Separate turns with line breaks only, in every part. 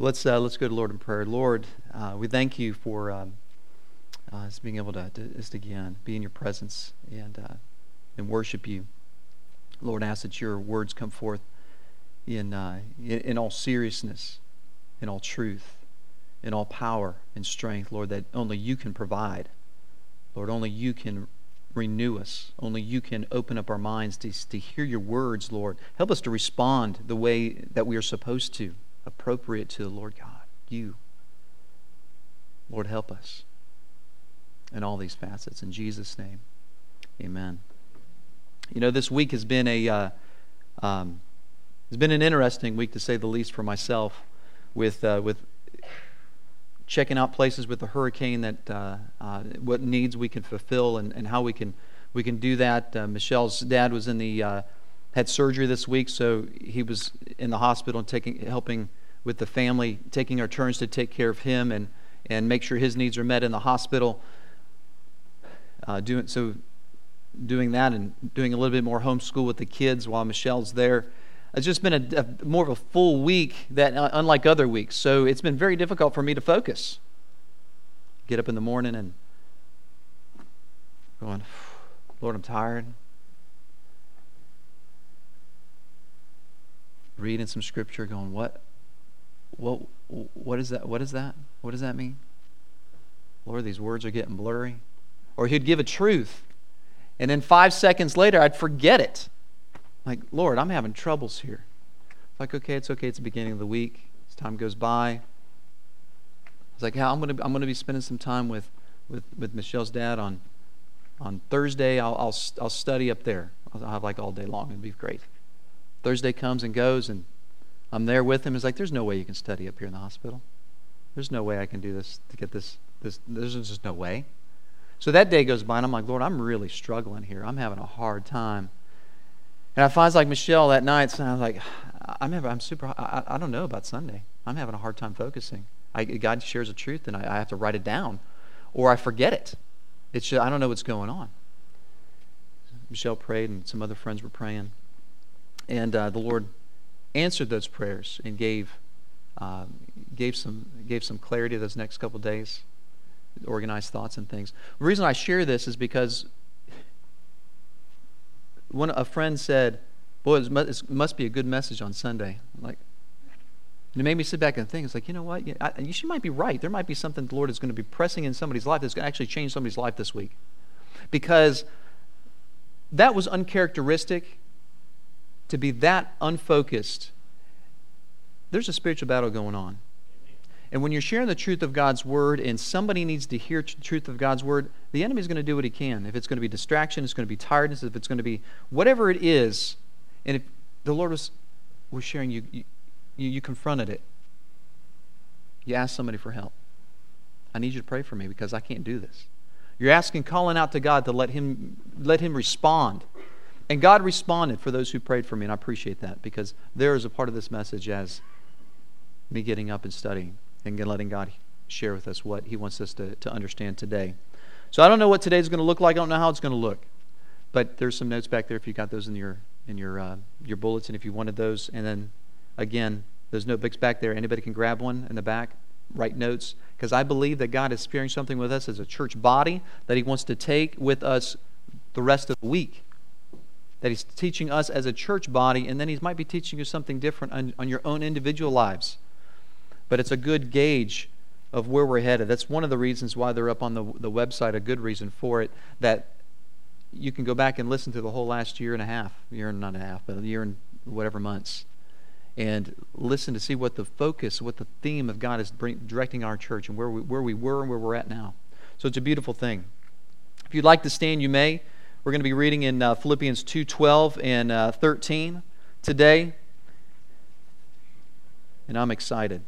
Let's go to the Lord in prayer. Lord, we thank you for us being able to just again be in your presence and worship you. Lord, I ask that your words come forth in all seriousness, in all truth, in all power and strength, Lord, that only you can provide. Lord, only you can renew us. Only you can open up our minds to hear your words, Lord. Help us to respond the way that we are supposed to, appropriate to the Lord God, you. Lord, help us in all these facets. In Jesus' name, amen. You know, this week has been it's been an interesting week, to say the least, for myself, with checking out places with the hurricane, that what needs we can fulfill and how we can do that. Michelle's dad was had surgery this week, so he was in the hospital and helping with the family, taking our turns to take care of him and make sure his needs are met in the hospital. Doing that and doing a little bit more homeschool with the kids while Michelle's there. It's just been more of a full week, that unlike other weeks. So it's been very difficult for me to focus. Get up in the morning and going, Lord, I'm tired. Reading some scripture, going, what is that? What is that? What does that mean? Lord, these words are getting blurry. Or he'd give a truth, and then 5 seconds later, I'd forget it. Like, Lord, I'm having troubles here. It's like, okay, it's the beginning of the week. As time goes by, it's like, I'm gonna be spending some time with Michelle's dad on Thursday. I'll study up there. I'll have like all day long. It'd be great. Thursday comes and goes, and I'm there with him. It's like, there's no way you can study up here in the hospital. There's no way I can do this to get this. There's just no way. So that day goes by, and I'm like, Lord, I'm really struggling here. I'm having a hard time. And I find like Michelle that night, and I was like, I don't know about Sunday. I'm having a hard time focusing. God shares a truth, and I have to write it down, or I forget it. I don't know what's going on. Michelle prayed, and some other friends were praying. And the Lord answered those prayers and gave some clarity those next couple of days, organized thoughts and things. The reason I share this is because a friend said, "Boy, it must be a good message on Sunday." And it made me sit back and think. It's like, you know what? She might be right. There might be something the Lord is going to be pressing in somebody's life that's going to actually change somebody's life this week, because that was uncharacteristic. To be that unfocused, there's a spiritual battle going on. And when you're sharing the truth of God's Word and somebody needs to hear the truth of God's Word, the enemy's going to do what he can. If it's going to be distraction, it's going to be tiredness, if it's going to be whatever it is, and if the Lord was sharing, you confronted it. You asked somebody for help. I need you to pray for me because I can't do this. You're calling out to God to let Him respond. And God responded for those who prayed for me, and I appreciate that, because there is a part of this message as me getting up and studying and letting God share with us what He wants us to understand today. So I don't know what today's going to look like. I don't know how it's going to look. But there's some notes back there if you got those in your bulletin, if you wanted those. And then, again, those notebooks back there, anybody can grab one in the back, write notes, because I believe that God is sharing something with us as a church body that He wants to take with us the rest of the week. That He's teaching us as a church body, and then He might be teaching you something different on your own individual lives. But it's a good gauge of where we're headed. That's one of the reasons why they're up on the website, a good reason for it, that you can go back and listen to the whole last year and a year and whatever months, and listen to see what the focus, what the theme of God is directing our church, and where we were and where we're at now. So it's a beautiful thing. If you'd like to stand, you may. We're going to be reading in Philippians 2:12 and 13 today. And I'm excited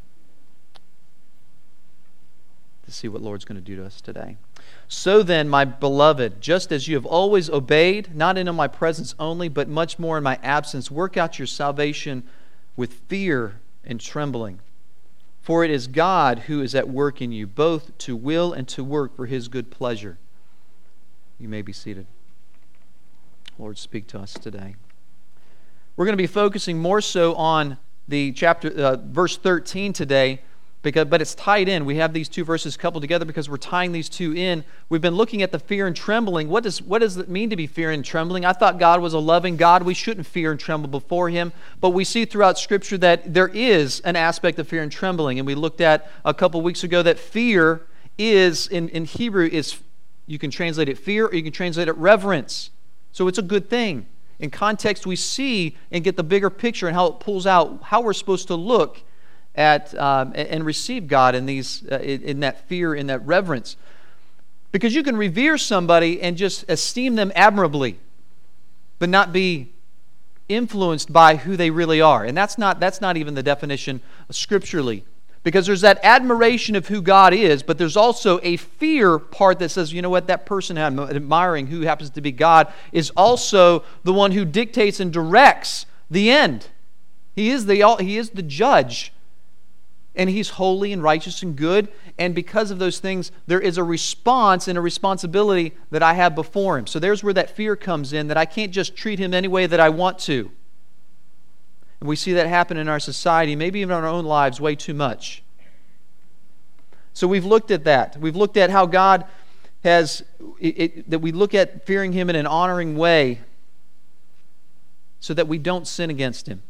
to see what Lord's going to do to us today. So then, my beloved, just as you have always obeyed, not in my presence only, but much more in my absence, work out your salvation with fear and trembling. For it is God who is at work in you, both to will and to work for His good pleasure. You may be seated. Lord, speak to us today. We're going to be focusing more so on verse 13 today, but it's tied in. We have these two verses coupled together because we're tying these two in. We've been looking at the fear and trembling. What does it mean to be fear and trembling? I thought God was a loving God. We shouldn't fear and tremble before Him. But we see throughout Scripture that there is an aspect of fear and trembling. And we looked at a couple weeks ago that fear is, in Hebrew, you can translate it fear or you can translate it reverence. So it's a good thing. In context, we see and get the bigger picture and how it pulls out how we're supposed to look at and receive God in that fear, in that reverence. Because you can revere somebody and just esteem them admirably, but not be influenced by who they really are. And that's not even the definition scripturally. Because there's that admiration of who God is, but there's also a fear part that says, you know what, that person I'm admiring, who happens to be God, is also the one who dictates and directs the end. He is the judge. And He's holy and righteous and good. And because of those things, there is a response and a responsibility that I have before Him. So there's where that fear comes in, that I can't just treat Him any way that I want to. And we see that happen in our society, maybe even in our own lives, way too much. So we've looked at that. We've looked at how God that we look at fearing Him in an honoring way so that we don't sin against Him.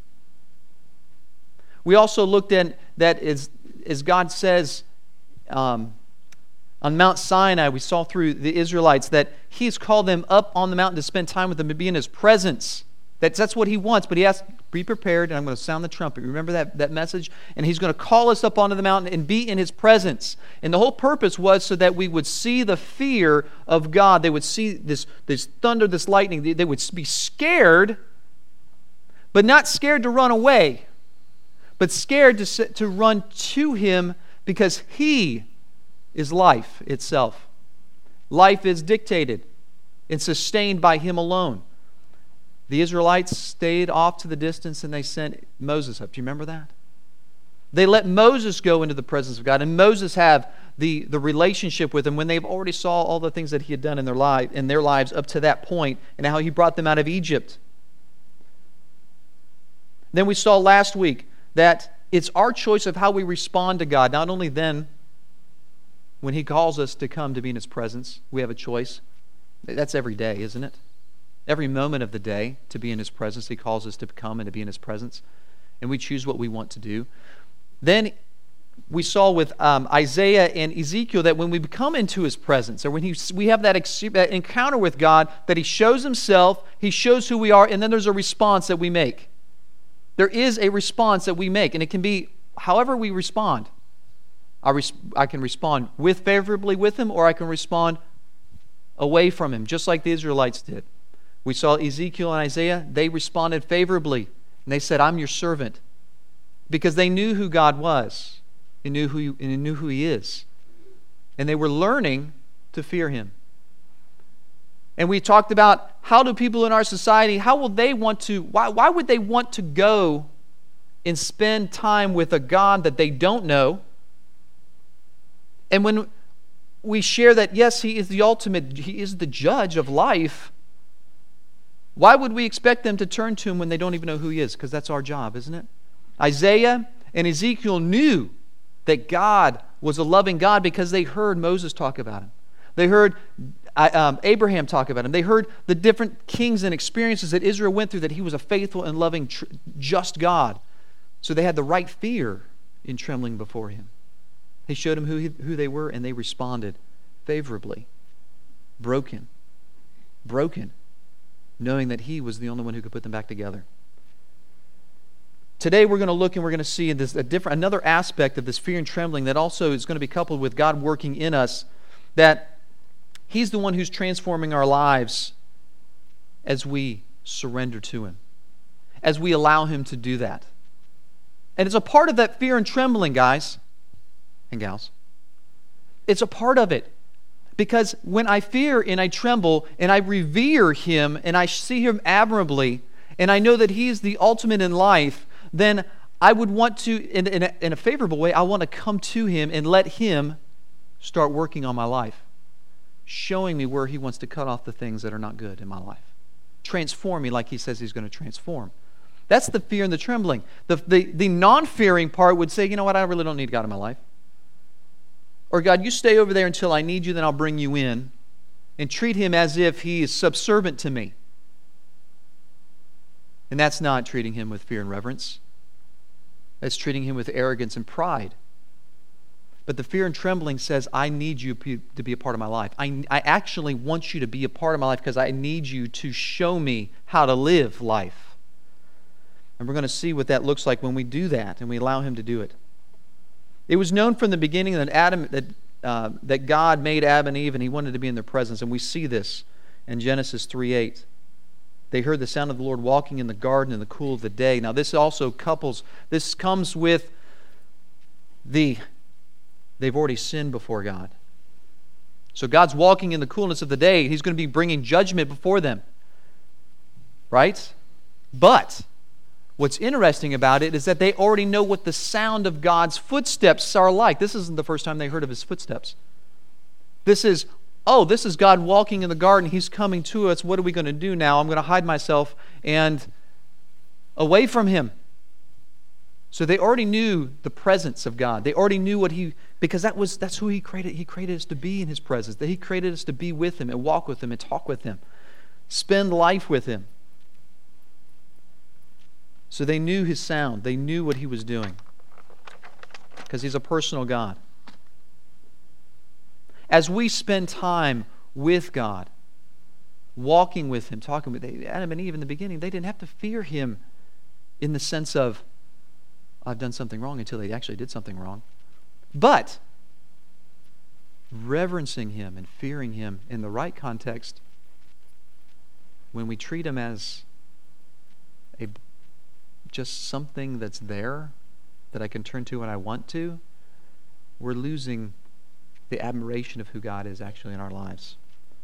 We also looked at that as God says on Mount Sinai, we saw through the Israelites that He's called them up on the mountain to spend time with them, to be in His presence. That's what He wants, but He has to be prepared, and I'm going to sound the trumpet. Remember that message? And He's going to call us up onto the mountain and be in His presence. And the whole purpose was so that we would see the fear of God. They would see this thunder, this lightning. They would be scared, but not scared to run away, but scared to run to Him, because He is life itself. Life is dictated and sustained by Him alone. The Israelites stayed off to the distance and they sent Moses up. Do you remember that? They let Moses go into the presence of God, and Moses have the relationship with Him when they've already saw all the things that He had done in their lives up to that point, and how He brought them out of Egypt. Then we saw last week that it's our choice of how we respond to God. Not only then, when He calls us to come to be in His presence, we have a choice. That's every day, isn't it? Every moment of the day to be in His presence. He calls us to come and to be in His presence. And we choose what we want to do. Then we saw with Isaiah and Ezekiel that when we come into His presence, or when we have that encounter with God, that He shows Himself, He shows who we are, and then there's a response that we make. There is a response that we make, and it can be however we respond. I can respond favorably with Him, or I can respond away from Him, just like the Israelites did. We saw Ezekiel and Isaiah, they responded favorably, and they said, I'm your servant, because they knew who God was, and knew who He is. And they were learning to fear Him. And we talked about how do people in our society, why would they want to go and spend time with a God that they don't know? And when we share that, yes, He is the ultimate, He is the judge of life, why would we expect them to turn to Him when they don't even know who He is? Because that's our job, isn't it? Isaiah and Ezekiel knew that God was a loving God because they heard Moses talk about Him. They heard Abraham talk about Him. They heard the different kings and experiences that Israel went through, that He was a faithful and loving, just God. So they had the right fear in trembling before Him. He showed them who they were, and they responded favorably. Broken, knowing that He was the only one who could put them back together. Today we're going to look and we're going to see another aspect of this fear and trembling that also is going to be coupled with God working in us, that He's the one who's transforming our lives as we surrender to Him, as we allow Him to do that. And it's a part of that fear and trembling, guys and gals. It's a part of it. Because when I fear and I tremble and I revere Him and I see Him admirably and I know that He is the ultimate in life, then I would want to, in a favorable way, I want to come to Him and let Him start working on my life, showing me where He wants to cut off the things that are not good in my life. Transform me like He says He's going to transform. That's the fear and the trembling. The non-fearing part would say, you know what, I really don't need God in my life. Or God, you stay over there until I need you, then I'll bring you in. And treat him as if he is subservient to me. And that's not treating him with fear and reverence. That's treating him with arrogance and pride. But the fear and trembling says, I need you to be a part of my life. I actually want you to be a part of my life because I need you to show me how to live life. And we're going to see what that looks like when we do that and we allow him to do it. It was known from the beginning that God made Adam and Eve and he wanted to be in their presence. And we see this in Genesis 3:8. They heard the sound of the Lord walking in the garden in the cool of the day. Now this also comes with they've already sinned before God. So God's walking in the coolness of the day. He's going to be bringing judgment before them. Right? But what's interesting about it is that they already know what the sound of God's footsteps are like. This isn't the first time they heard of his footsteps. This is God walking in the garden. He's coming to us. What are we going to do now? I'm going to hide myself and away from him. So they already knew the presence of God. They already knew because that's who he created. He created us to be in his presence. That he created us to be with him and walk with him and talk with him. Spend life with him. So they knew his sound. They knew what he was doing. Because he's a personal God. As we spend time with God, walking with him, talking with Adam and Eve in the beginning, they didn't have to fear him in the sense of, I've done something wrong, until they actually did something wrong. But reverencing him and fearing him in the right context, when we treat him as just something that's there that I can turn to when I want to, we're losing the admiration of who God is actually in our lives.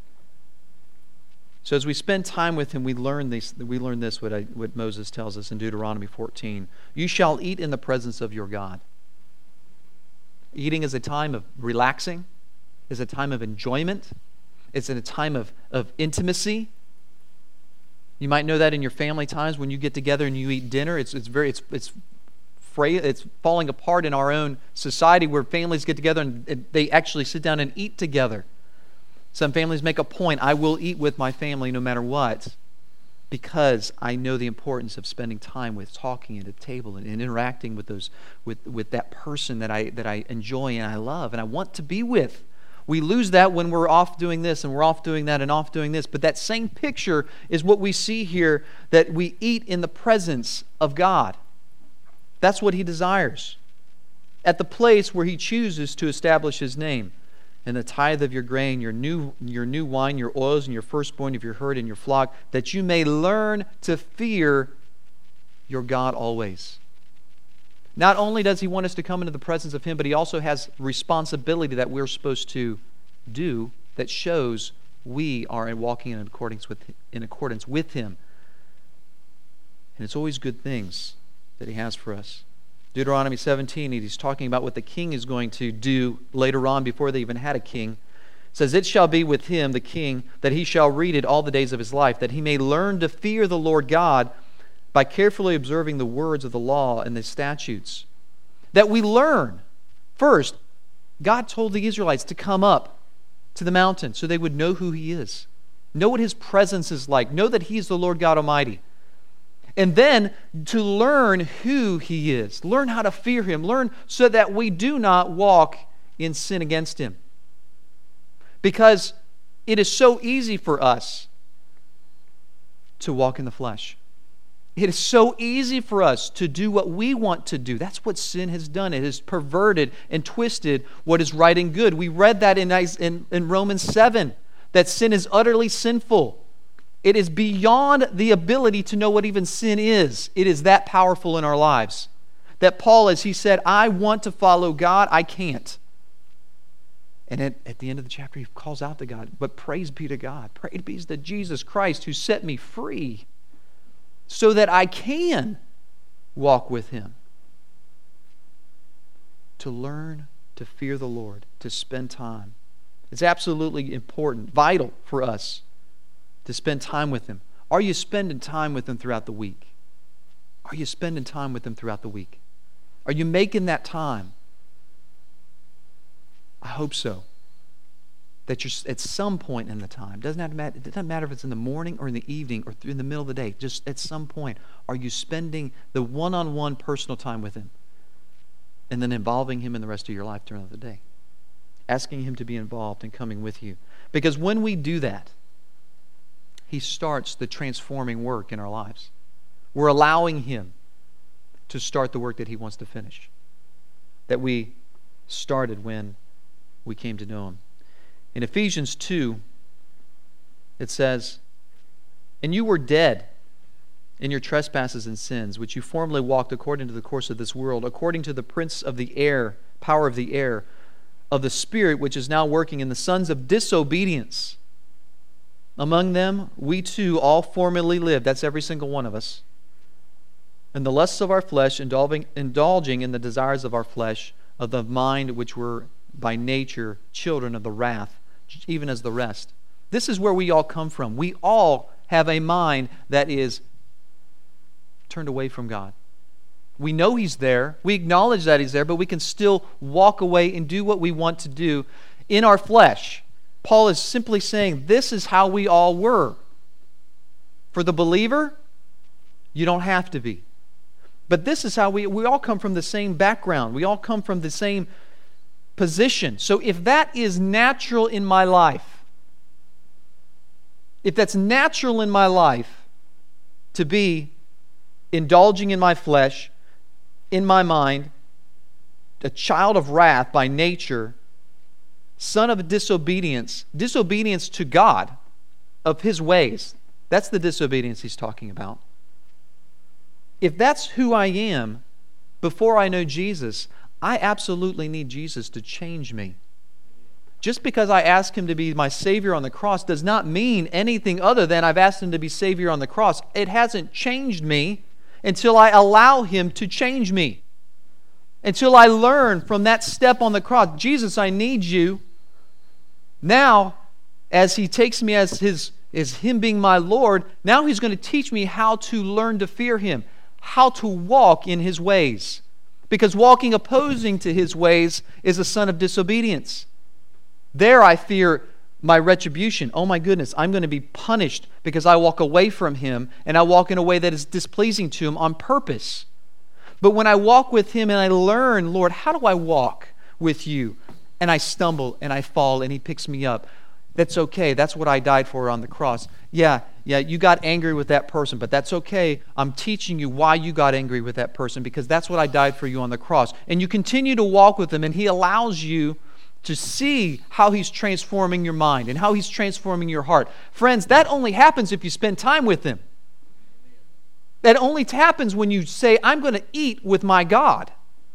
So as we spend time with him, we learn this what Moses tells us in Deuteronomy 14. You shall eat in the presence of your God. Eating is a time of relaxing, is a time of enjoyment, it's a time of intimacy. You might know that in your family times when you get together and you eat dinner. It's falling apart in our own society where families get together and they actually sit down and eat together. Some families make a point, I will eat with my family no matter what, because I know the importance of spending time with, talking at a table and interacting with that person that I enjoy and I love and I want to be with. We lose that when we're off doing this and we're off doing that and off doing this. But that same picture is what we see here, that we eat in the presence of God. That's what he desires. At the place where he chooses to establish his name. And the tithe of your grain, your new wine, your oils, and your firstborn of your herd and your flock, that you may learn to fear your God always. Not only does he want us to come into the presence of him, but he also has responsibility that we're supposed to do that shows we are walking in accordance with him. And it's always good things that he has for us. Deuteronomy 17, he's talking about what the king is going to do later on before they even had a king. It says, it shall be with him, the king, that he shall read it all the days of his life, that he may learn to fear the Lord God by carefully observing the words of the law and the statutes. That we learn. First, God told the Israelites to come up to the mountain so they would know who he is. Know what his presence is like. Know that he is the Lord God Almighty. And then to learn who he is. Learn how to fear him. Learn so that we do not walk in sin against him. Because it is so easy for us to walk in the flesh. It is so easy for us to do what we want to do. That's what sin has done. It has perverted and twisted what is right and good. We read that in Romans 7, that sin is utterly sinful. It is beyond the ability to know what even sin is. It is that powerful in our lives. That Paul, as he said, I want to follow God, I can't. And at the end of the chapter, he calls out to God, but praise be to God. Praise be to Jesus Christ who set me free so that I can walk with him. To learn to fear the Lord, to spend time. It's absolutely important, vital for us to spend time with him. Are you spending time with him throughout the week? Are you spending time with Him throughout the week? Are you making that time? I hope so. That you're at some point in the time. It doesn't matter if it's in the morning or in the evening or in the middle of the day. Just at some point, are you spending the one-on-one personal time with Him? And then involving Him in the rest of your life during the day. Asking Him to be involved and coming with you. Because when we do that, He starts the transforming work in our lives. We're allowing Him to start the work that He wants to finish. That we started when we came to know Him. In Ephesians 2, it says, "And you were dead in your trespasses and sins, which you formerly walked according to the course of this world, according to the prince of the air, power of the air, of the Spirit which is now working in the sons of disobedience. Among them, we too all formerly lived," that's every single one of us, "in the lusts of our flesh, indulging in the desires of our flesh, of the mind which were by nature children of the wrath, even as the rest." This is where we all come from. We all have a mind that is turned away from God. We know He's there. We acknowledge that He's there, but we can still walk away and do what we want to do in our flesh. Paul is simply saying this is how we all were. For the believer, you don't have to be. But this is how we all come from the same background. We all come from the same position. So if that is natural in my life, if that's natural in my life to be indulging in my flesh, in my mind, a child of wrath by nature, son of disobedience to God, of His ways, that's the disobedience he's talking about. If that's who I am before I know Jesus, I absolutely need Jesus to change me. Just because I ask Him to be my Savior on the cross does not mean anything other than I've asked Him to be Savior on the cross. It hasn't changed me until I allow Him to change me. Until I learn from that step on the cross, Jesus, I need You. Now, as He takes me as Him being my Lord, now He's going to teach me how to learn to fear Him, how to walk in His ways. Because walking opposing to His ways is a son of disobedience. There I fear my retribution. Oh my goodness, I'm going to be punished because I walk away from Him and I walk in a way that is displeasing to Him on purpose. But when I walk with Him and I learn, Lord, how do I walk with You? And I stumble and I fall and He picks me up. That's okay. That's what I died for on the cross. Yeah, you got angry with that person, but that's okay. I'm teaching you why you got angry with that person because that's what I died for you on the cross. And you continue to walk with Him and He allows you to see how He's transforming your mind and how He's transforming your heart. Friends, that only happens if you spend time with Him. That only happens when you say, I'm going to eat with my God.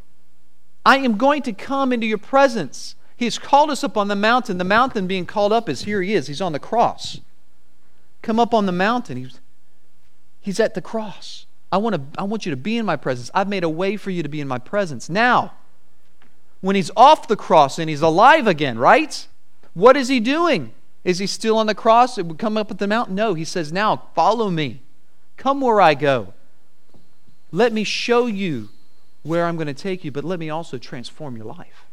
I am going to come into Your presence. He's called us up on the mountain. The mountain being called up is here He is. He's on the cross. Come up on the mountain. He's at the cross. I want you to be in my presence. I've made a way for you to be in my presence. Now, when He's off the cross and He's alive again, right? What is He doing? Is He still on the cross? It would come up at the mountain? No, He says, now follow me. Come where I go. Let me show you where I'm going to take you, but let me also transform your life.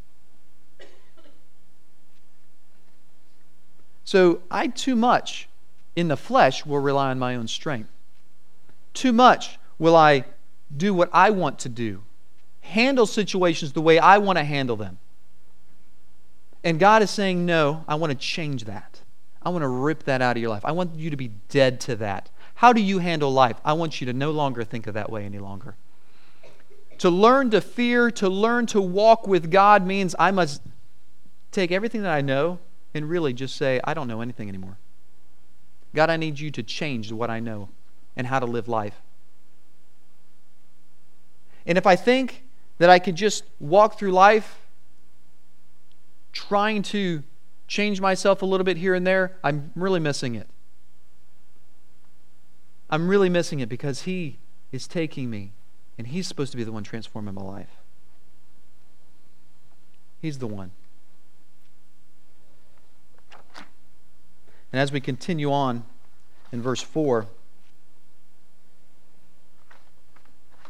So I too much in the flesh will rely on my own strength. Too much will I do what I want to do. Handle situations the way I want to handle them. And God is saying, no, I want to change that. I want to rip that out of your life. I want you to be dead to that. How do you handle life? I want you to no longer think of that way any longer. To learn to fear, to learn to walk with God means I must take everything that I know and really just say, I don't know anything anymore. God, I need You to change what I know and how to live life. And if I think that I could just walk through life trying to change myself a little bit here and there, I'm really missing it. I'm really missing it because He is taking me and He's supposed to be the one transforming my life. He's the one. And as we continue on in verse 4,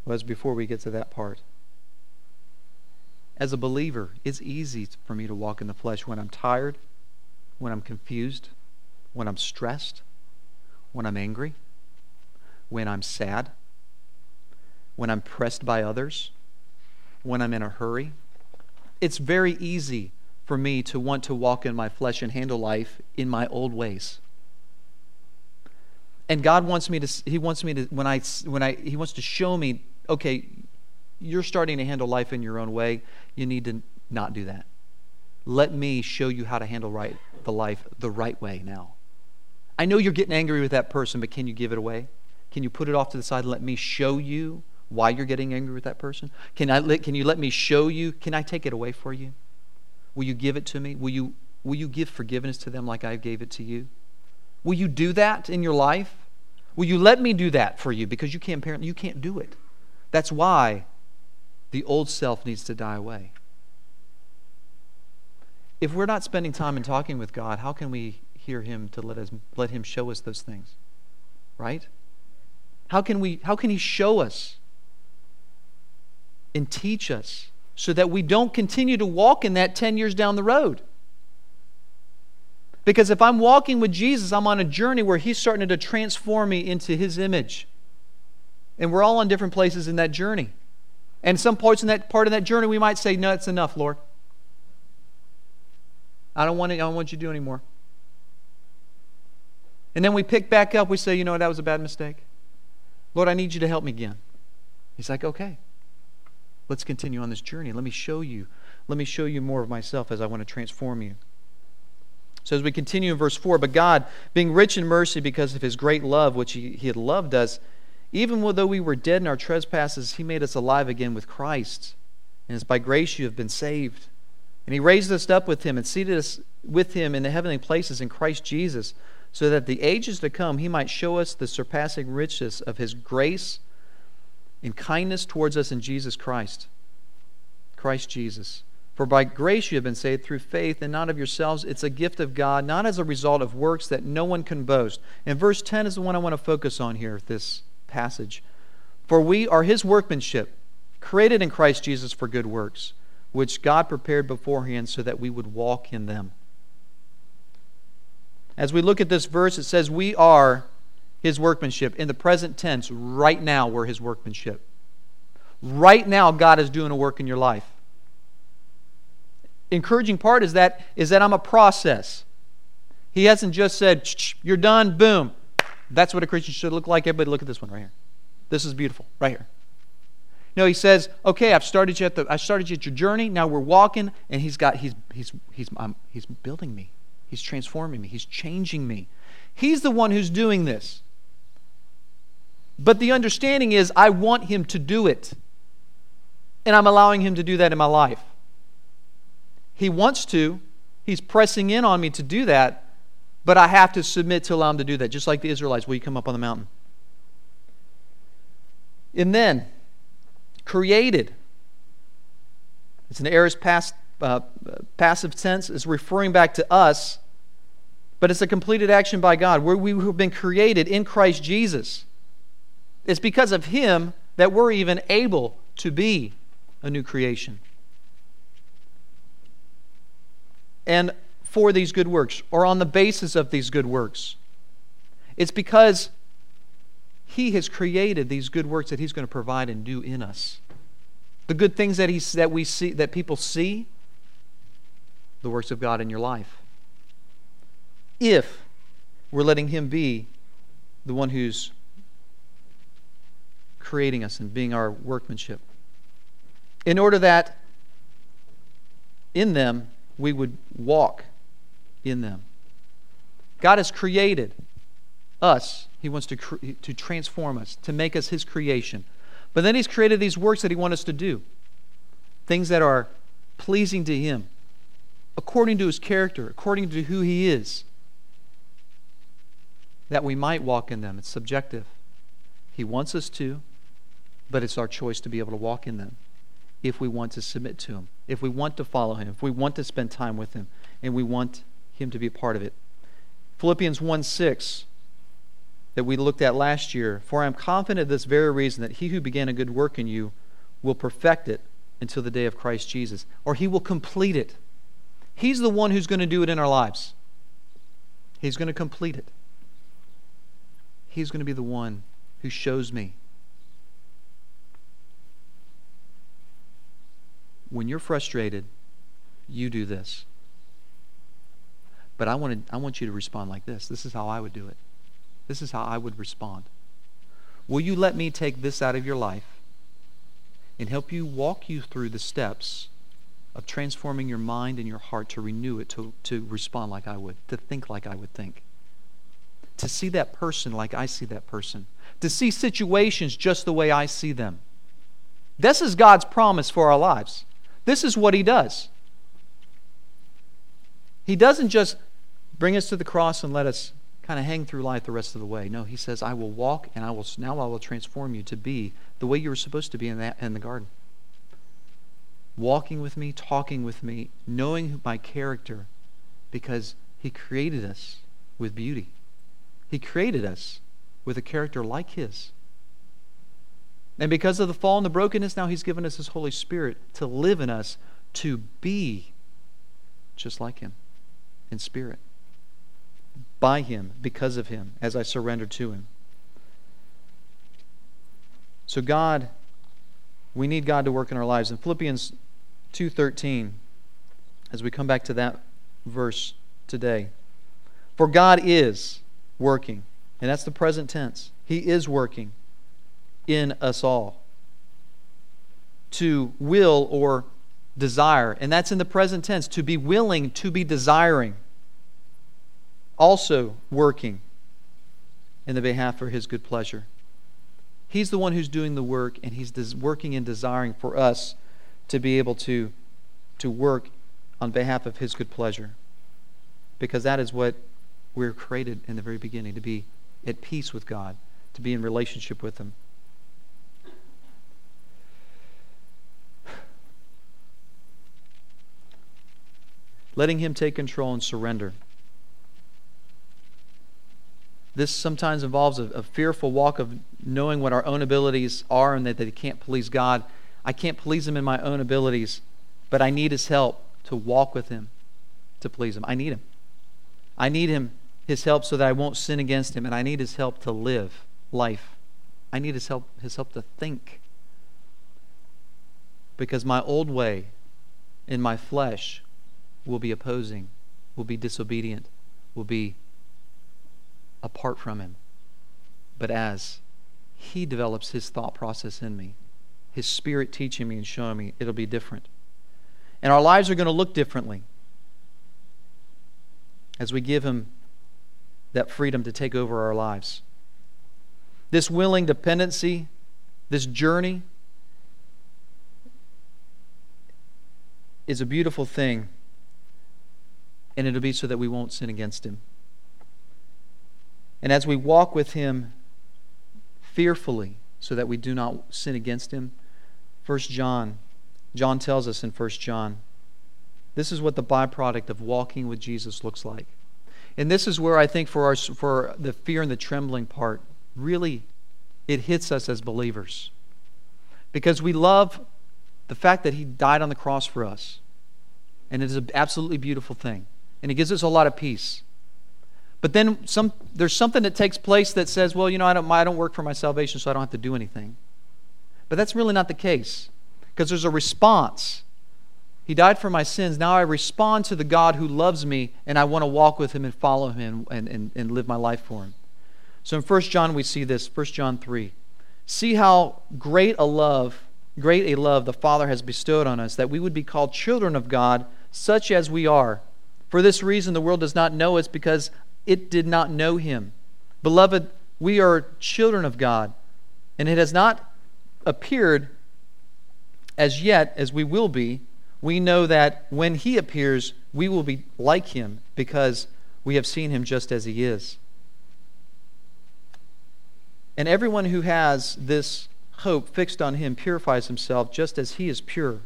was before we get to that part. As a believer, it's easy for me to walk in the flesh when I'm tired, when I'm confused, when I'm stressed, when I'm angry, when I'm sad, when I'm pressed by others, when I'm in a hurry. It's very easy for me to want to walk in my flesh and handle life in my old ways. And God wants me to, He wants to show me, okay, you're starting to handle life in your own way. You need to not do that. Let me show you how to handle the life the right way now. I know you're getting angry with that person, but can you give it away? Can you put it off to the side and let me show you why you're getting angry with that person? Can you let me show you? Can I take it away for you? Will you give it to me? Will you give forgiveness to them like I gave it to you? Will you do that in your life? Will you let me do that for you? Because you can't do it. That's why the old self needs to die away. If we're not spending time and talking with God, how can we hear Him to let Him show us those things? Right? How can He show us and teach us so that we don't continue to walk in that 10 years down the road? Because if I'm walking with Jesus, I'm on a journey where He's starting to transform me into His image. And we're all on different places in that journey. And some parts in that part of that journey we might say, no, it's enough, Lord. I don't want you to do anymore. And then we pick back up, we say, that was a bad mistake. Lord, I need you to help me again. He's like, okay, let's continue on this journey. Let me show you more of myself as I want to transform you. So as we continue in verse 4, but God, being rich in mercy because of His great love, which He had loved us, even though we were dead in our trespasses, He made us alive again with Christ. And it's by grace you have been saved. And He raised us up with Him and seated us with Him in the heavenly places in Christ Jesus, so that the ages to come He might show us the surpassing riches of His grace and kindness towards us in Jesus Christ. Christ Jesus. For by grace you have been saved through faith, and not of yourselves. It's a gift of God, not as a result of works, that no one can boast. And verse 10 is the one I want to focus on here, this passage. For we are His workmanship, created in Christ Jesus for good works, which God prepared beforehand so that we would walk in them. As we look at this verse, it says we are His workmanship. In the present tense, right now we're His workmanship. Right now God is doing a work in your life. Encouraging part is that I'm a process. He hasn't just said, you're done, boom. That's what a Christian should look like. Everybody look at this one right here. This is beautiful, right here. No, He says, okay, I started you at your journey. Now we're walking, and He's building me. He's transforming me. He's changing me. He's the one who's doing this. But the understanding is I want Him to do it. And I'm allowing Him to do that in my life. He wants to. He's pressing in on me to do that. But I have to submit to allow Him to do that. Just like the Israelites, will you come up on the mountain? And then, created. It's an aorist passive tense. It's referring back to us. But it's a completed action by God. Where we have been created in Christ Jesus. It's because of Him that we're even able to be a new creation. And for these good works, or on the basis of these good works. It's because He has created these good works that He's going to provide and do in us. The good things that we see, that people see, the works of God in your life. If we're letting Him be the one who's creating us and being our workmanship. In order that in them we would walk in them. God has created us. He wants to transform us, to make us His creation. But then He's created these works that He wants us to do. Things that are pleasing to Him, according to His character, according to who He is, that we might walk in them. It's subjective. He wants us to, but it's our choice to be able to walk in them if we want to submit to Him, if we want to follow Him, if we want to spend time with Him, and we want Him to be a part of it. Philippians 1:6 that we looked at last year. For I am confident of this very reason, that he who began a good work in you will perfect it until the day of Christ Jesus. Or he will complete it. He's the one who's going to do it in our lives. He's going to complete it. He's going to be the one who shows me. When you're frustrated, you do this. But I want you to respond like this. This is how I would do it. This is how I would respond. Will you let me take this out of your life and help you walk you through the steps of transforming your mind and your heart to renew it, to respond like I would, to think like I would think, to see that person like I see that person, to see situations just the way I see them. This is God's promise for our lives. This is what He does. He doesn't just bring us to the cross and let us kind of hang through life the rest of the way. No, He says, I will walk and I will transform you to be the way you were supposed to be in the garden. Walking with me, talking with me, knowing my character, because He created us with beauty. He created us with a character like His. And because of the fall and the brokenness, now He's given us His Holy Spirit to live in us, to be just like Him in spirit. By Him, because of Him, as I surrender to Him. So God, we need God to work in our lives. In Philippians 2:13, as we come back to that verse today, for God is working, and that's the present tense. He is working in us all to will or desire, and that's in the present tense, to be willing, to be desiring, also working in the behalf of His good pleasure. He's the one who's doing the work, and He's working and desiring for us to be able to work on behalf of His good pleasure. Because that is what we're created in the very beginning, to be at peace with God, to be in relationship with Him. Letting Him take control and surrender. This sometimes involves a fearful walk of knowing what our own abilities are and that they can't please God. I can't please Him in my own abilities, but I need His help to walk with Him, to please Him. I need Him. I need His help so that I won't sin against Him, and I need His help to live life. I need His help to think. Because my old way in my flesh will be opposing, will be disobedient, will be apart from Him. But as He develops His thought process in me, His Spirit teaching me and showing me, it'll be different. And our lives are going to look differently as we give Him that freedom to take over our lives. This willing dependency, this journey, is a beautiful thing, and it'll be so that we won't sin against Him. And as we walk with Him fearfully so that we do not sin against Him, John tells us in 1 John, this is what the byproduct of walking with Jesus looks like. And this is where I think for the fear and the trembling part, really it hits us as believers. Because we love the fact that He died on the cross for us. And it is an absolutely beautiful thing. And it gives us a lot of peace. But then there's something that takes place that says, well, I don't work for my salvation, so I don't have to do anything. But that's really not the case. Because there's a response. He died for my sins. Now I respond to the God who loves me, and I want to walk with Him and follow Him and live my life for Him. So in 1 John we see this, 1 John 3. See how great a love the Father has bestowed on us, that we would be called children of God, such as we are. For this reason the world does not know us, because it did not know Him. Beloved, we are children of God, and it has not appeared as yet as we will be. We know that when He appears, we will be like Him, because we have seen Him just as He is. And everyone who has this hope fixed on Him purifies himself just as He is pure.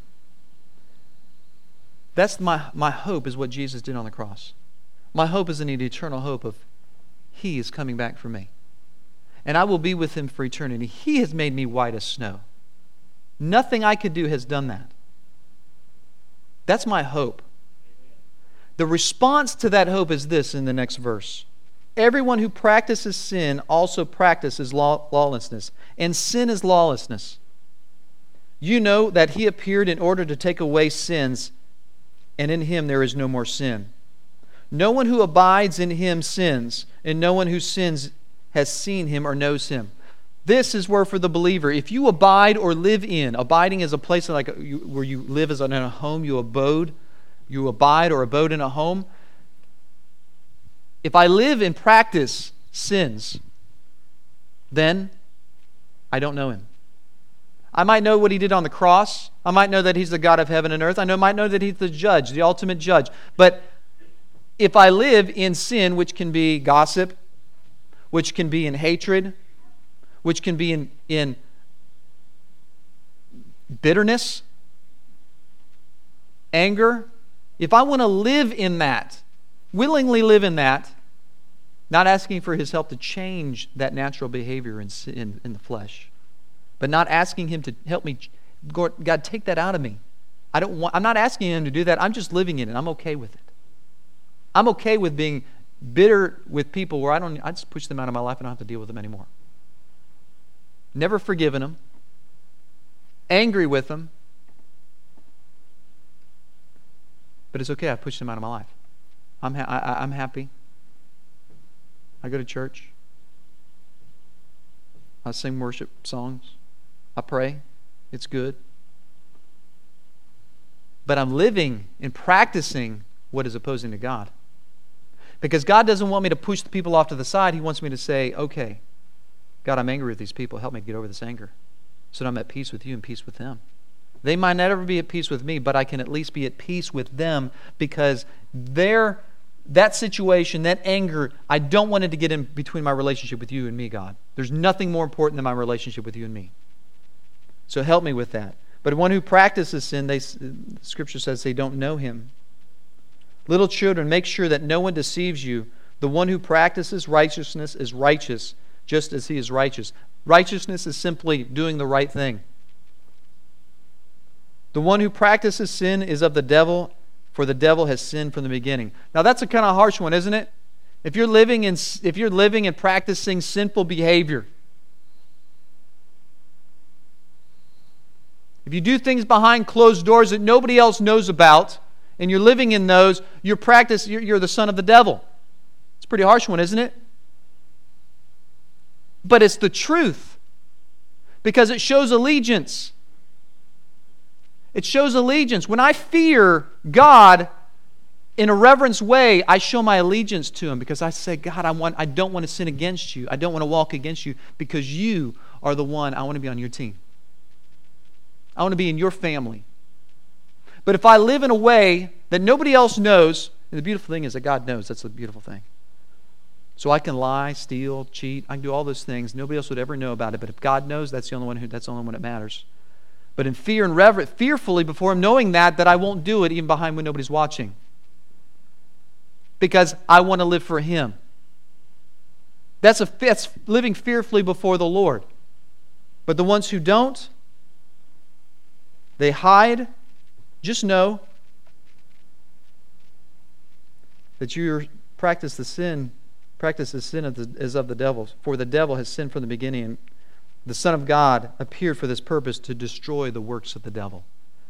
That's my hope, is what Jesus did on the cross. My hope is in the eternal hope of He is coming back for me. and I will be with him for eternity. He has made me white as snow. Nothing I could do has done that. That's my hope. The response to that hope is this in the next verse. Everyone who practices sin also practices lawlessness, and sin is lawlessness. You know that he appeared in order to take away sins, and in him there is no more sin. No one who abides in him sins, and no one who sins has seen him or knows him. This is where for the believer, if you abide or live in, abiding is a place like where you live as in a home, you abide or abode in a home. If I live and practice sins, then I don't know him. I might know what he did on the cross. I might know that he's the God of heaven and earth. Might know that he's the judge, the ultimate judge. But if I live in sin, which can be gossip, which can be in hatred, which can be in bitterness, anger, if I want to live in that, willingly live in that, not asking for his help to change that natural behavior in the flesh, but not asking him to help me, God, take that out of me. I'm not asking him to do that. I'm just living in it. I'm okay with it. I'm okay with being bitter with people where I just push them out of my life and I don't have to deal with them anymore. Never forgiven them. Angry with them. But it's okay. I pushed them out of my life. I'm happy. I go to church. I sing worship songs. I pray. It's good. But I'm living and practicing what is opposing to God. Because God doesn't want me to push the people off to the side. He wants me to say, okay, God, I'm angry with these people. Help me get over this anger so that I'm at peace with you and peace with them. They might never be at peace with me, but I can at least be at peace with them because that situation, that anger, I don't want it to get in between my relationship with you and me, God. There's nothing more important than my relationship with you and me. So help me with that. But one who practices sin, Scripture says they don't know him. Little children, make sure that no one deceives you. The one who practices righteousness is righteous, just as he is righteous. Righteousness is simply doing the right thing. The one who practices sin is of the devil, for the devil has sinned from the beginning. Now that's a kind of harsh one, isn't it? If you're living and practicing sinful behavior, if you do things behind closed doors that nobody else knows about, and you're living in those, you're the son of the devil. It's a pretty harsh one, isn't it? But it's the truth. Because it shows allegiance. It shows allegiance. When I fear God in a reverence way, I show my allegiance to him because I say, God, I don't want to sin against you. I don't want to walk against you because you are the one. I want to be on your team. I want to be in your family. But if I live in a way that nobody else knows, and the beautiful thing is that God knows, that's the beautiful thing. So I can lie, steal, cheat, I can do all those things. Nobody else would ever know about it. But if God knows, that's the only one that matters. But in fear and reverence, fearfully before him, knowing that I won't do it even behind when nobody's watching. Because I want to live for him. That's living fearfully before the Lord. But the ones who don't, they hide. Just know that you practice the sin is of the devil. For the devil has sinned from the beginning, and the Son of God appeared for this purpose, to destroy the works of the devil.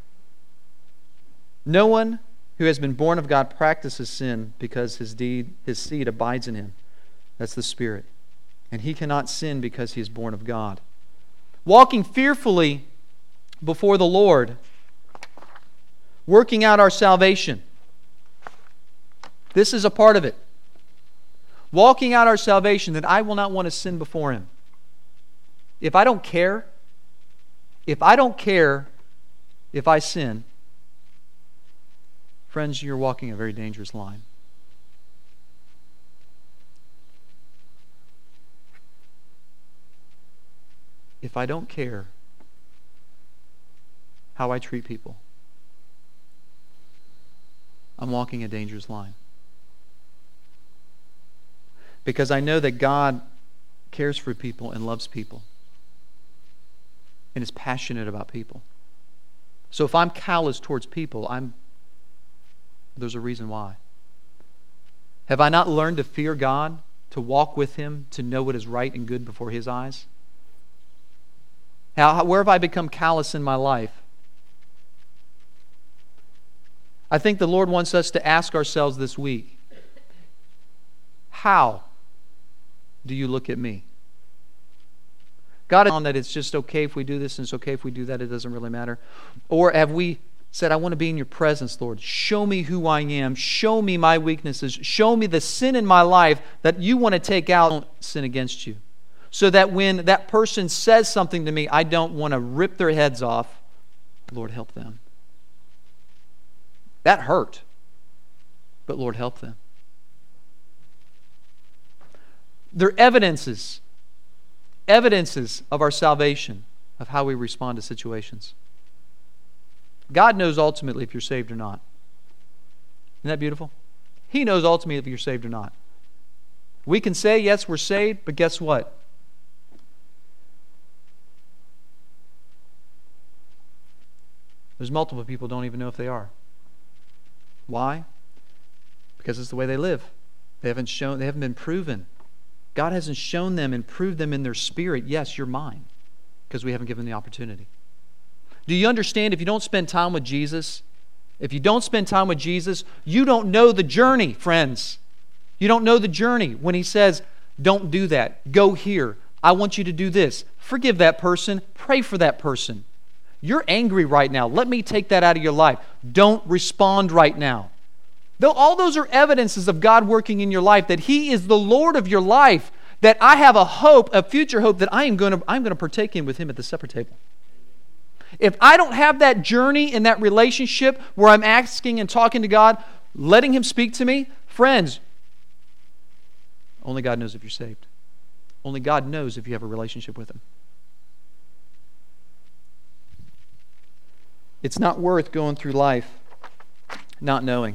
No one who has been born of God practices sin because his seed abides in him. That's the Spirit. And he cannot sin because he is born of God. Walking fearfully before the Lord, working out our salvation. This is a part of it. Walking out our salvation, that I will not want to sin before him. If I don't care if I sin, friends, you're walking a very dangerous line. If I don't care how I treat people, I'm walking a dangerous line. Because I know that God cares for people, and loves people, and is passionate about people. So if I'm callous towards people, there's a reason why. Have I not learned to fear God, to walk with Him, to know what is right and good before His eyes? Where have I become callous in my life? I think the Lord wants us to ask ourselves this week, how do you look at me? God is on that it's just okay if we do this and it's okay if we do that, it doesn't really matter. Or have we said, I want to be in your presence, Lord. Show me who I am. Show me my weaknesses. Show me the sin in my life that you want to take out. I don't sin against you. So that when that person says something to me, I don't want to rip their heads off. Lord, help them. That hurt. But Lord, help them. They're evidences of our salvation, of how we respond to situations. God knows ultimately if you're saved or not. Isn't that beautiful? He knows ultimately if you're saved or not. We can say, yes, we're saved, but guess what? There's multiple people who don't even know if they are. Why? Because it's the way they live. They haven't been proven. God hasn't shown them and proved them in their spirit, yes, you're mine, because we haven't given the opportunity. Do you understand if you don't spend time with Jesus, you don't know the journey, friends. You don't know the journey when He says, don't do that. Go here. I want you to do this. Forgive that person. Pray for that person. You're angry right now. Let me take that out of your life. Don't respond right now. Though all those are evidences of God working in your life, that He is the Lord of your life, that I have a hope, a future hope that I'm going to partake in with Him at the supper table. If I don't have that journey in that relationship where I'm asking and talking to God, letting Him speak to me, friends, only God knows if you're saved. Only God knows if you have a relationship with Him. It's not worth going through life not knowing.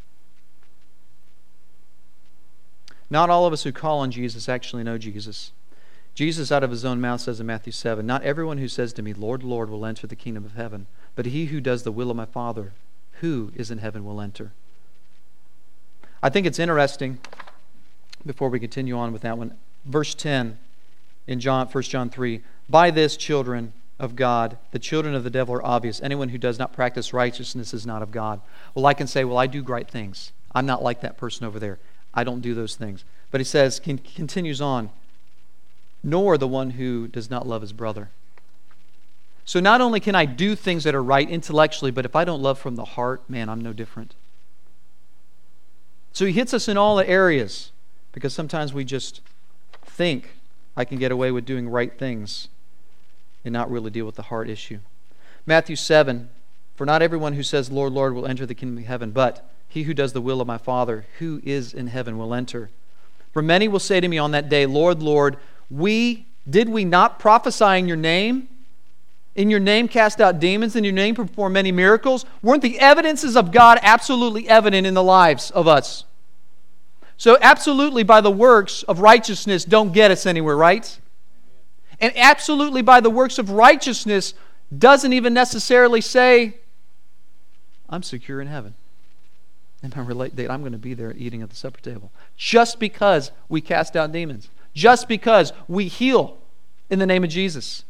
Not all of us who call on Jesus actually know Jesus. Jesus out of His own mouth says in Matthew 7, not everyone who says to me, Lord, Lord, will enter the kingdom of heaven, but he who does the will of my Father, who is in heaven, will enter. I think it's interesting, before we continue on with that one, verse 10 in 1 John 3, by this, children of God, the children of the devil are obvious. Anyone who does not practice righteousness is not of God. Well, I can say, well, I do right things. I'm not like that person over there. I don't do those things. But he says, continues on, nor the one who does not love his brother. So not only can I do things that are right intellectually, but if I don't love from the heart, man, I'm no different. So he hits us in all the areas, because sometimes we just think I can get away with doing right things and not really deal with the heart issue. Matthew 7, for not everyone who says, Lord, Lord, will enter the kingdom of heaven, but he who does the will of my Father, who is in heaven, will enter. For many will say to me on that day, Lord, Lord, did we not prophesy in your name? In your name cast out demons, in your name perform many miracles? Weren't the evidences of God absolutely evident in the lives of us? So absolutely by the works of righteousness don't get us anywhere, right? And absolutely by the works of righteousness doesn't even necessarily say, I'm secure in heaven. And my relate date, I'm going to be there eating at the supper table. Just because we cast out demons. Just because we heal in the name of Jesus.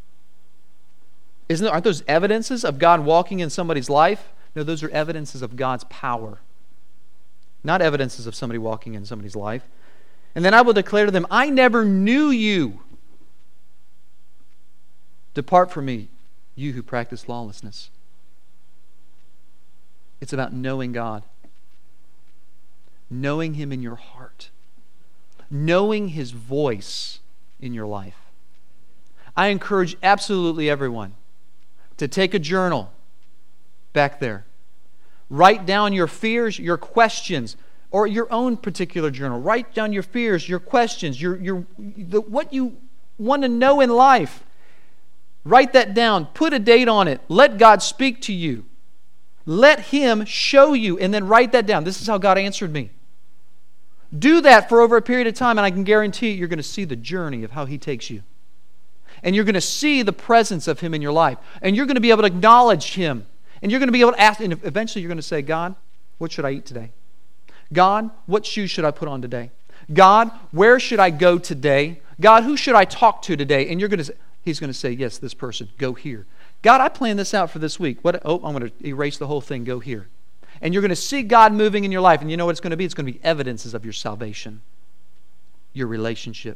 Aren't those evidences of God walking in somebody's life? No, those are evidences of God's power. Not evidences of somebody walking in somebody's life. And then I will declare to them, I never knew you. Depart from me, you who practice lawlessness. It's about knowing God. Knowing Him in your heart. Knowing His voice in your life. I encourage absolutely everyone to take a journal back there. Write down your fears, your questions, or your own particular journal. Write down your fears, your questions, what you want to know in life. Write that down. Put a date on it. Let God speak to you. Let Him show you, and then write that down. This is how God answered me. Do that for over a period of time, and I can guarantee you're going to see the journey of how He takes you. And you're going to see the presence of Him in your life. And you're going to be able to acknowledge Him. And you're going to be able to ask, and eventually you're going to say, God, what should I eat today? God, what shoes should I put on today? God, where should I go today? God, who should I talk to today? And He's going to say, yes, this person, go here. God, I planned this out for this week. I'm going to erase the whole thing, go here. And you're going to see God moving in your life. And you know what it's going to be? It's going to be evidences of your salvation, your relationship.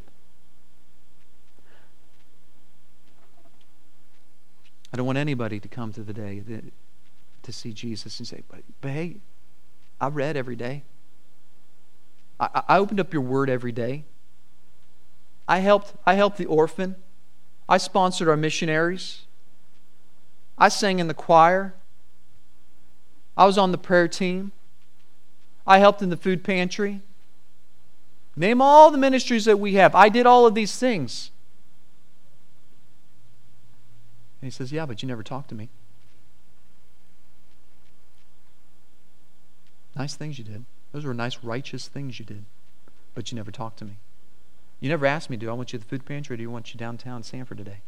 I don't want anybody to come to the day to see Jesus and say, but hey, I read every day. I opened up your word every day. I helped the orphan. I sponsored our missionaries. I sang in the choir. I was on the prayer team. I helped in the food pantry. Name all the ministries that we have. I did all of these things. And he says, yeah, but you never talked to me. Nice things you did. Those were nice, righteous things you did. But you never talked to me. You never asked me, do I want you at the food pantry or do you want you downtown Sanford today?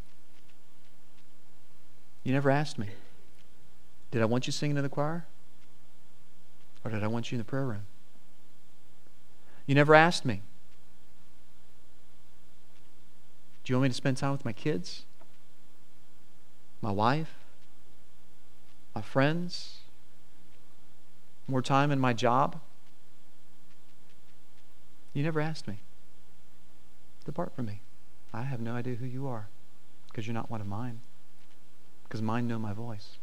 You never asked me. Did I want you singing in the choir? Or did I want you in the prayer room? You never asked me. Do you want me to spend time with my kids? My wife? My friends? More time in my job? You never asked me. Depart from me. I have no idea who you are because you're not one of mine. Because mine know my voice.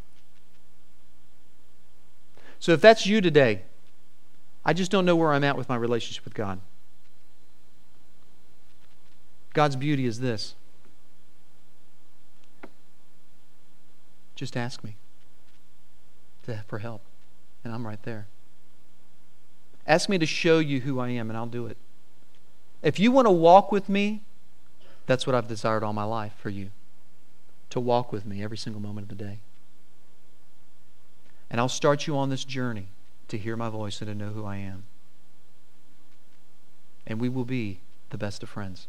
So if that's you today, I just don't know where I'm at with my relationship with God. God's beauty is this. Just ask me for help, and I'm right there. Ask me to show you who I am, and I'll do it. If you want to walk with me, that's what I've desired all my life for you. To walk with me every single moment of the day. And I'll start you on this journey to hear my voice and to know who I am. And we will be the best of friends.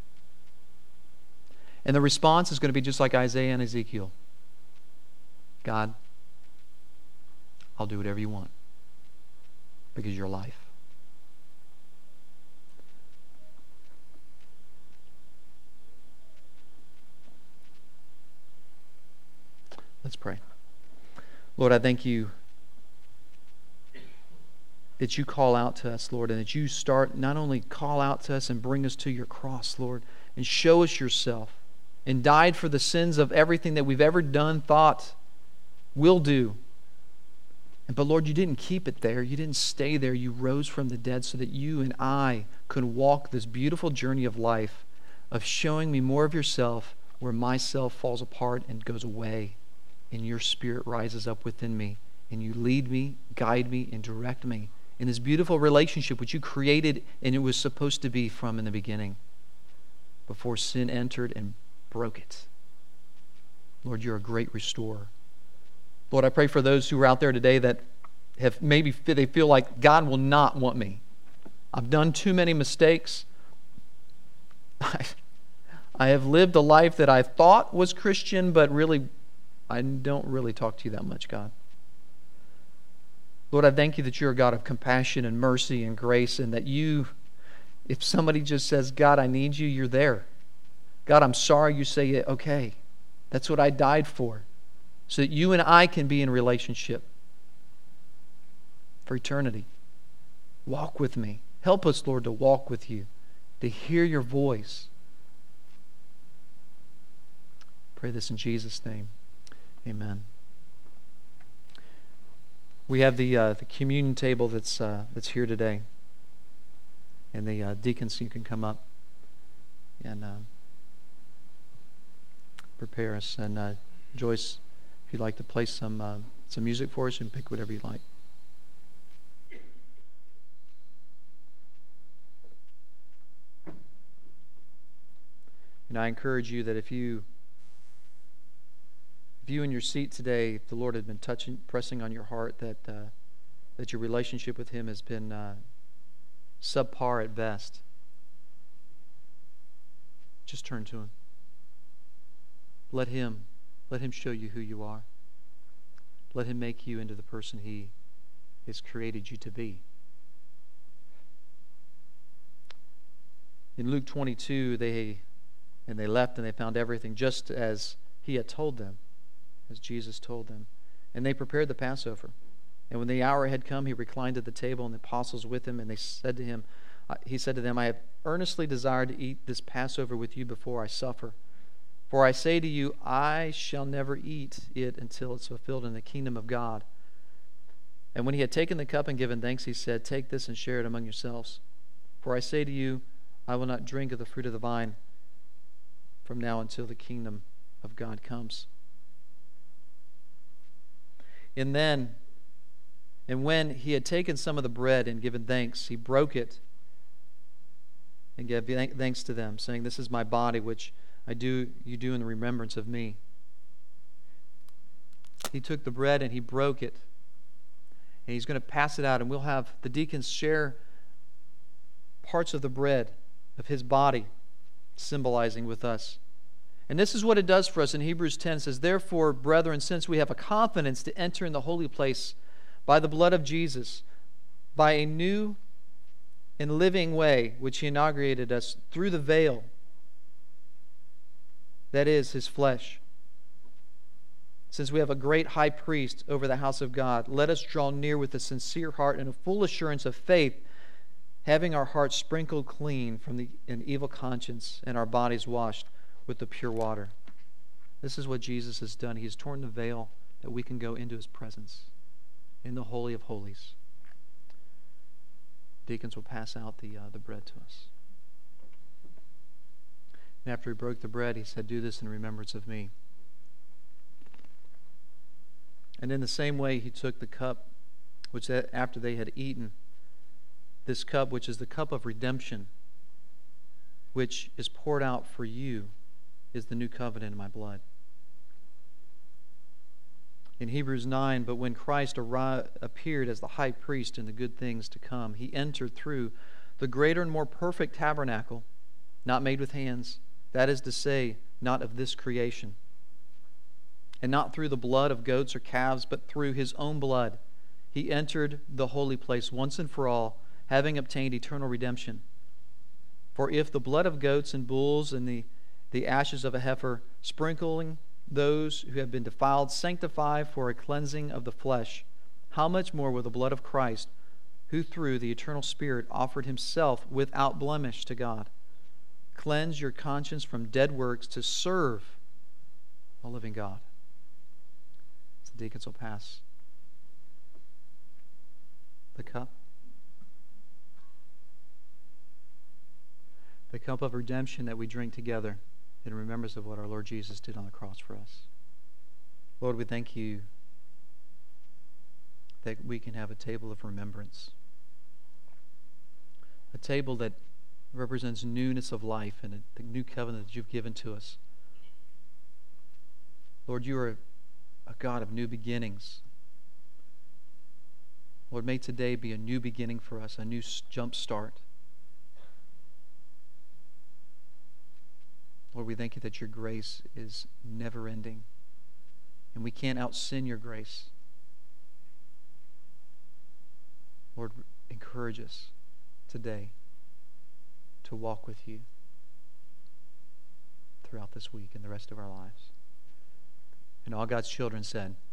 And the response is going to be just like Isaiah and Ezekiel. God, I'll do whatever you want because you're life. Let's pray. Lord, I thank you that you call out to us, Lord, and that you start not only call out to us and bring us to your cross, Lord, and show us yourself, and died for the sins of everything that we've ever done, thought, will do. But Lord, you didn't keep it there. You didn't stay there. You rose from the dead so that you and I could walk this beautiful journey of life, of showing me more of yourself where myself falls apart and goes away. And your Spirit rises up within me, and you lead me, guide me, and direct me in this beautiful relationship which you created and it was supposed to be from in the beginning, before sin entered and broke it. Lord, you're a great restorer. Lord, I pray for those who are out there today that have maybe they feel like God will not want me. I've done too many mistakes. I have lived a life that I thought was Christian, but really I don't really talk to you that much, God. Lord, I thank you that you're a God of compassion and mercy and grace, and that you, if somebody just says, God, I need you, you're there. God, I'm sorry, you say, okay, that's what I died for, so that you and I can be in relationship for eternity. Walk with me. Help us, Lord, to walk with you, to hear your voice. Pray this in Jesus' name. Amen. We have the communion table that's here today, and the deacons, you can come up and prepare us. And Joyce, if you'd like to play some music for us, you can pick whatever you like. And I encourage you that if you in your seat today, if the Lord had been pressing on your heart that your relationship with Him has been subpar at best, just turn to Him. Let Him show you who you are. Let Him make you into the person He has created you to be. In Luke 22, they left and they found everything just as He had told them, as Jesus told them. And they prepared the Passover. And when the hour had come, He reclined at the table and the apostles with Him, and He said to them, I have earnestly desired to eat this Passover with you before I suffer. For I say to you, I shall never eat it until it's fulfilled in the kingdom of God. And when He had taken the cup and given thanks, He said, take this and share it among yourselves. For I say to you, I will not drink of the fruit of the vine from now until the kingdom of God comes. And when He had taken some of the bread and given thanks, He broke it and gave thanks to them, saying, this is my body, which you do in the remembrance of me. He took the bread and He broke it, and He's going to pass it out, and we'll have the deacons share parts of the bread of His body, symbolizing with us. And this is what it does for us. In Hebrews 10 it says, therefore, brethren, since we have a confidence to enter in the holy place by the blood of Jesus, by a new and living way which He inaugurated us through the veil, that is His flesh. Since we have a great high priest over the house of God, let us draw near with a sincere heart and a full assurance of faith, having our hearts sprinkled clean from an evil conscience and our bodies washed with the pure water. This is what Jesus has done. He has torn the veil that we can go into His presence in the Holy of Holies. Deacons will pass out the bread to us. And after He broke the bread, He said, do this in remembrance of me. And in the same way, He took the cup, which after they had eaten, this cup, which is the cup of redemption, which is poured out for you, is the new covenant in my blood. In Hebrews 9, but when Christ appeared as the high priest in the good things to come, He entered through the greater and more perfect tabernacle, not made with hands, that is to say, not of this creation, and not through the blood of goats or calves, but through His own blood. He entered the holy place once and for all, having obtained eternal redemption. For if the blood of goats and bulls and the ashes of a heifer, sprinkling those who have been defiled, sanctify for a cleansing of the flesh, how much more will the blood of Christ, who through the eternal Spirit offered Himself without blemish to God, cleanse your conscience from dead works to serve a living God? So the deacons will pass the cup. The cup of redemption that we drink together in remembrance of what our Lord Jesus did on the cross for us. Lord, we thank You that we can have a table of remembrance. A table that represents newness of life and the new covenant that You've given to us. Lord, You are a God of new beginnings. Lord, may today be a new beginning for us, a new jump start. Lord, we thank You that Your grace is never ending, and we can't out-sin Your grace. Lord, encourage us today to walk with You throughout this week and the rest of our lives. And all God's children said,